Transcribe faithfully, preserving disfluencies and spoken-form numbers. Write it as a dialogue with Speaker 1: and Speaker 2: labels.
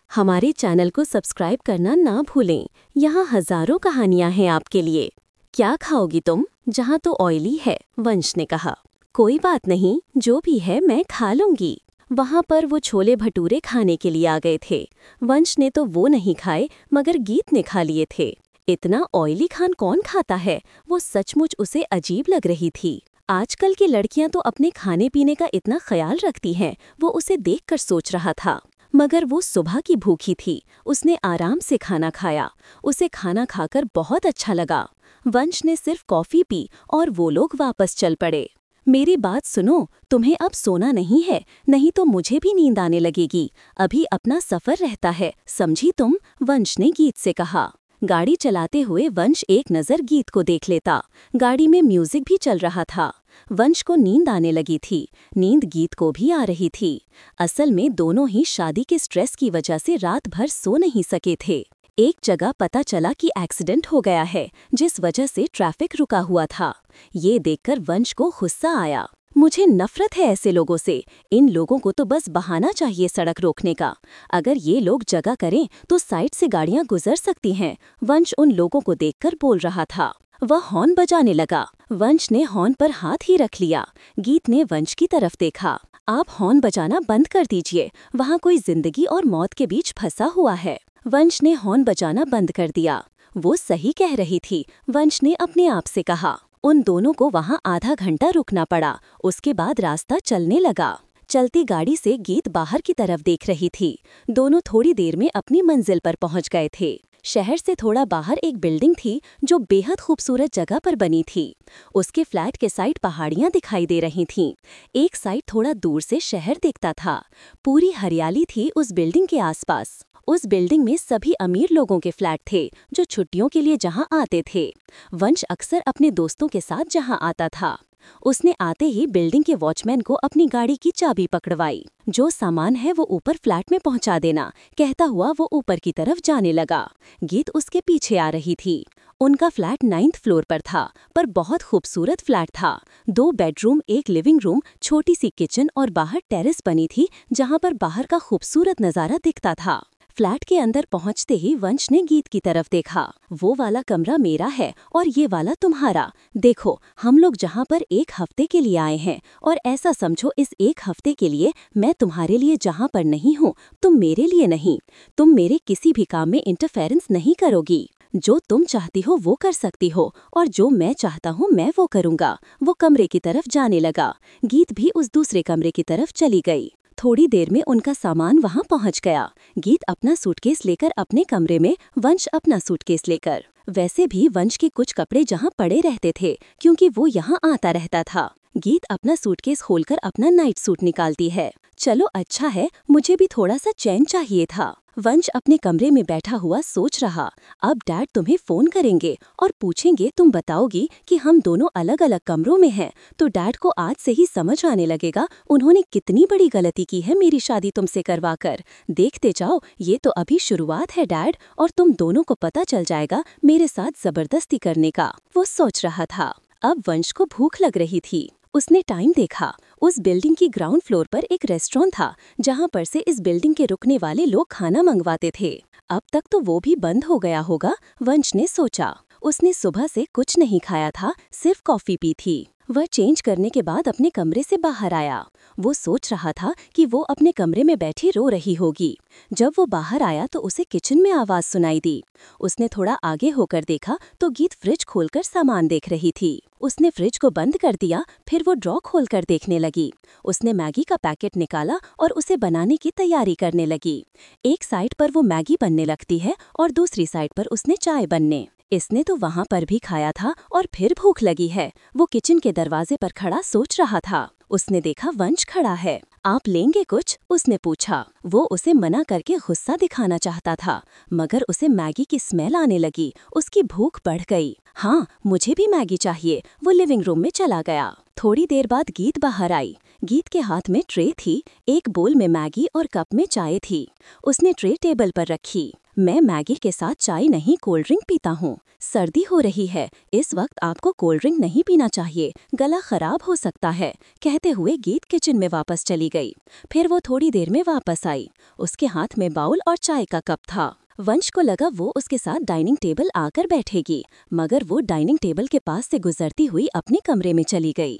Speaker 1: हमारे चैनल को सब्सक्राइब करना ना भूलें। यहाँ हजारों कहानियाँ हैं आपके लिए। क्या खाओगी तुम? जहाँ तो ऑयली है, वंश ने कहा। कोई बात नहीं, जो भी है मैं खा लूंगी। वहाँ पर वो छोले भटूरे खाने के लिए आ गए थे। वंश ने तो वो नहीं खाए, मगर गीत ने खा लिए थे। इतना ऑयली खान कौन खाता है? वो सचमुच उसे अजीब लग रही थी। आजकल की लड़कियां तो अपने खाने पीने का इतना ख्याल रखती हैं, वो उसे देखकर सोच रहा था। मगर वो सुबह की भूखी थी। उसने आराम से खाना खाया। उसे खाना खाकर बहुत अच्छा लगा। वंश ने सिर्फ कॉफी पी और वो लोग वापस चल पड़े। मेरी बात सुनो, तुम्हें अब सोना नहीं है, नहीं तो मुझे भी नींद आने लगेगी। अभी अपना सफर रहता है, समझी तुम? वंश ने गीत से कहा। गाड़ी चलाते हुए वंश एक नज़र गीत को देख लेता। गाड़ी में म्यूजिक भी चल रहा था। वंश को नींद आने लगी थी। नींद गीत को भी आ रही थी। असल में दोनों ही शादी के स्ट्रेस की वजह से रात भर सो नहीं सके थे। एक जगह पता चला कि एक्सीडेंट हो गया है, जिस वजह से ट्रैफिक रुका हुआ था। ये देखकर वंश को गुस्सा आया। मुझे नफरत है ऐसे लोगों से। इन लोगों को तो बस बहाना चाहिए सड़क रोकने का। अगर ये लोग जगह करें तो साइड से गाड़ियां गुजर सकती हैं। वंश उन लोगों को देखकर बोल रहा था। वह हॉर्न बजाने लगा। वंश ने हॉर्न पर हाथ ही रख लिया। गीत ने वंश की तरफ देखा। आप हॉर्न बजाना बंद कर दीजिए, वहाँ कोई जिंदगी और मौत के बीच फंसा हुआ है। वंश ने हॉर्न बजाना बंद कर दिया। वो सही कह रही थी, वंश ने अपने आप से कहा। उन दोनों को वहाँ आधा घंटा रुकना पड़ा। उसके बाद रास्ता चलने लगा। चलती गाड़ी से गीत बाहर की तरफ देख रही थी। दोनों थोड़ी देर में अपनी मंजिल पर पहुंच गए थे। शहर से थोड़ा बाहर एक बिल्डिंग थी जो बेहद खूबसूरत जगह पर बनी थी। उसके फ्लैट के साइड पहाड़ियां दिखाई दे रही थीं। एक साइड थोड़ा दूर से शहर दिखता था। पूरी हरियाली थी उस बिल्डिंग के आसपास। उस बिल्डिंग में सभी अमीर लोगों के फ्लैट थे जो छुट्टियों के लिए जहां आते थे। वंश अक्सर अपने दोस्तों के साथ जहां आता था। उसने आते ही बिल्डिंग के वॉचमैन को अपनी गाड़ी की चाबी पकड़वाई। जो सामान है वो ऊपर फ्लैट में पहुंचा देना, कहता हुआ वो ऊपर की तरफ जाने लगा। गीत उसके पीछे आ रही थी। उनका फ्लैट नाइन्थ फ्लोर पर था, पर बहुत खूबसूरत फ्लैट था। दो बेडरूम, एक लिविंग रूम, छोटी सी किचन और बाहर टेरेस बनी थी जहां पर बाहर का खूबसूरत नज़ारा दिखता था। फ्लैट के अंदर पहुंचते ही वंश ने गीत की तरफ देखा। वो वाला कमरा मेरा है और ये वाला तुम्हारा। देखो, हम लोग जहाँ पर एक हफ्ते के लिए आए हैं, और ऐसा समझो इस एक हफ्ते के लिए मैं तुम्हारे लिए जहाँ पर नहीं हूँ, तुम मेरे लिए नहीं। तुम मेरे किसी भी काम में इंटरफेरेंस नहीं करोगी। जो तुम चाहती हो वो कर सकती हो, और जो मैं चाहता हूँ मैं वो करूँगा। वो कमरे की तरफ जाने लगा। गीत भी उस दूसरे कमरे की तरफ चली गई। थोड़ी देर में उनका सामान वहां पहुंच गया। गीत अपना सूटकेस लेकर अपने कमरे में, वंश अपना सूटकेस लेकर। वैसे भी वंश के कुछ कपड़े जहां पड़े रहते थे, क्योंकि वो यहां आता रहता था। गीत अपना सूटकेस खोलकर अपना नाइट सूट निकालती है। चलो अच्छा है, मुझे भी थोड़ा सा चैन चाहिए था। वंश अपने कमरे में बैठा हुआ सोच रहा। अब डैड तुम्हें फोन करेंगे और पूछेंगे, तुम बताओगी कि हम दोनों अलग अलग कमरों में हैं, तो डैड को आज से ही समझ आने लगेगा उन्होंने कितनी बड़ी गलती की है मेरी शादी तुमसे करवाकर। देखते जाओ, ये तो अभी शुरुआत है डैड, और तुम दोनों को पता चल जाएगा मेरे साथ जबरदस्ती करने का। वो सोच रहा था। अब वंश को भूख लग रही थी। उसने टाइम देखा। उस बिल्डिंग की ग्राउंड फ्लोर पर एक रेस्टोरेंट था जहां पर से इस बिल्डिंग के रुकने वाले लोग खाना मंगवाते थे। अब तक तो वो भी बंद हो गया होगा, वंश ने सोचा। उसने सुबह से कुछ नहीं खाया था, सिर्फ कॉफी पी थी। वह चेंज करने के बाद अपने कमरे से बाहर आया। वो सोच रहा था कि वो अपने कमरे में बैठी रो रही होगी। जब वो बाहर आया तो उसे किचन में आवाज सुनाई दी। उसने थोड़ा आगे होकर देखा तो गीत फ्रिज खोलकर सामान देख रही थी। उसने फ्रिज को बंद कर दिया, फिर वो ड्रॉ खोलकर देखने लगी। उसने मैगी का पैकेट निकाला और उसे बनाने की तैयारी करने लगी। एक साइड पर वो मैगी बनने लगती है और दूसरी साइड पर उसने चाय बनने। इसने तो वहां पर भी खाया था और फिर भूख लगी है। वो किचन के दरवाजे पर खड़ा सोच रहा था। उसने देखा वंश खड़ा है। आप लेंगे कुछ? उसने पूछा। वो उसे मना करके गुस्सा दिखाना चाहता था, मगर उसे मैगी की स्मेल आने लगी। उसकी भूख बढ़ गई। हाँ, मुझे भी मैगी चाहिए। वो लिविंग रूम में चला गया। थोड़ी देर बाद गीत बाहर आई। गीत के हाथ में ट्रे थी। एक बोल में मैगी और कप में चाय थी। उसने ट्रे टेबल पर रखी। मैं मैगी के साथ चाय नहीं कोल्ड ड्रिंक पीता हूँ। सर्दी हो रही है, इस वक्त आपको कोल्ड ड्रिंक नहीं पीना चाहिए, गला खराब हो सकता है, कहते हुए गीत किचन में वापस चली गई। फिर वो थोड़ी देर में वापस आई। उसके हाथ में बाउल और चाय का कप था। वंश को लगा वो उसके साथ डाइनिंग टेबल आकर बैठेगी, मगर वो डाइनिंग टेबल के पास से गुजरती हुई अपने कमरे में चली गई।